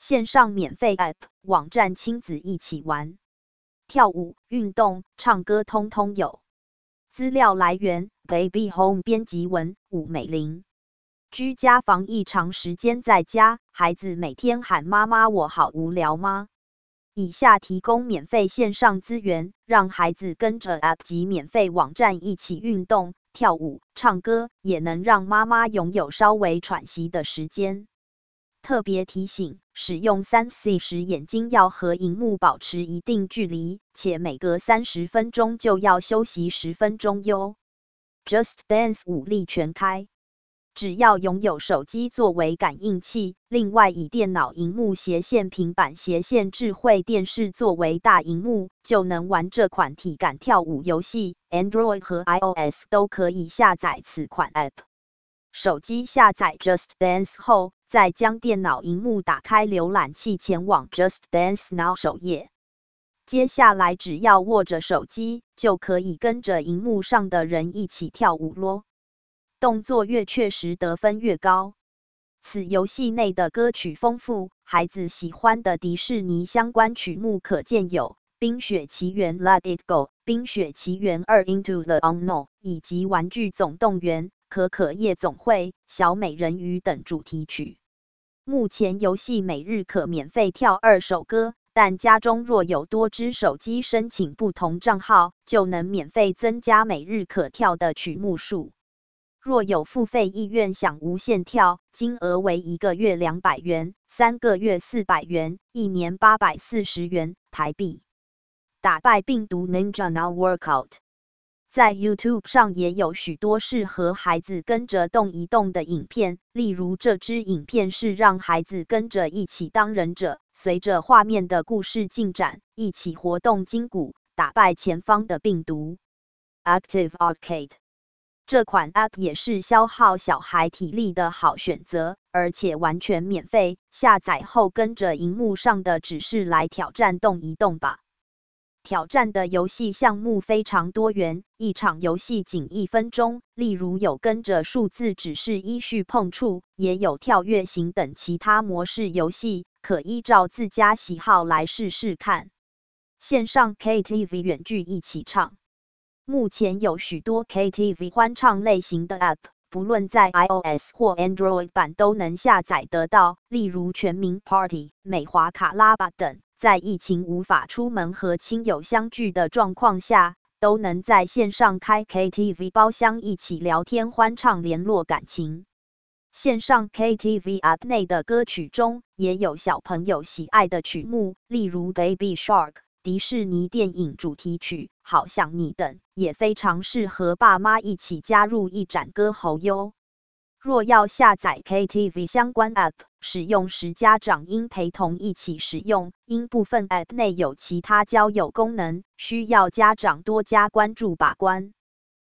线上免费 App 网站，亲子一起玩，跳舞、运动、唱歌通通有。资料来源 Baby Home 编辑文伍美玲。居家防疫长时间在家，孩子每天喊妈妈我好无聊吗？以下提供免费线上资源，让孩子跟着 App 及免费网站一起运动、跳舞、唱歌，也能让妈妈拥有稍微喘息的时间。特别提醒，使用3C 时眼睛要和萤幕保持一定距离，且每隔30分钟就要休息10分钟哟。Just Dance 武力全开，只要拥有手机作为感应器，另外以电脑萤幕斜线、平板斜线、智慧电视作为大萤幕，就能玩这款体感跳舞游戏。Android 和 iOS 都可以下载此款 App。手机下载 Just Dance 后，再将电脑萤幕打开浏览器，前往 Just Dance Now 首页。接下来只要握着手机，就可以跟着萤幕上的人一起跳舞咯。动作越确实，得分越高。此游戏内的歌曲丰富，孩子喜欢的迪士尼相关曲目可见有《冰雪奇缘 Let It Go》、《冰雪奇缘2 Into the Unknown》以及《玩具总动员》、《可可夜总会》、《小美人鱼》等主题曲。目前游戏每日可免费跳2首歌，但家中若有多只手机，申请不同账号，就能免费增加每日可跳的曲目数。若有付费意愿想无限跳，金额为1个月200元，3个月400元，1年840元台币。打败病毒 Ninja Now Workout。在 YouTube 上也有许多适合孩子跟着动一动的影片，例如这支影片是让孩子跟着一起当忍者，随着画面的故事进展，一起活动筋骨，打败前方的病毒。Active Arcade。这款 App 也是消耗小孩体力的好选择，而且完全免费，下载后跟着荧幕上的指示来挑战动一动吧。挑战的游戏项目非常多元，一场游戏仅1分钟，例如有跟着数字指示依序碰触，也有跳跃型等其他模式游戏，可依照自家喜好来试试看。线上 KTV 远距一起唱。目前有许多 KTV 欢唱类型的 App， 不论在 iOS 或 Android 版都能下载得到，例如全民 Party、美华卡拉吧等。在疫情无法出门和亲友相聚的状况下，都能在线上开 KTV 包厢一起聊天欢唱，联络感情。线上 KTV App 内的歌曲中，也有小朋友喜爱的曲目，例如 Baby Shark、迪士尼电影主题曲、好想你等，也非常适合爸妈一起加入一展歌喉哟。若要下载 KTV 相关 App， 使用时家长应陪同一起使用，因部分 App 内有其他交友功能，需要家长多加关注把关。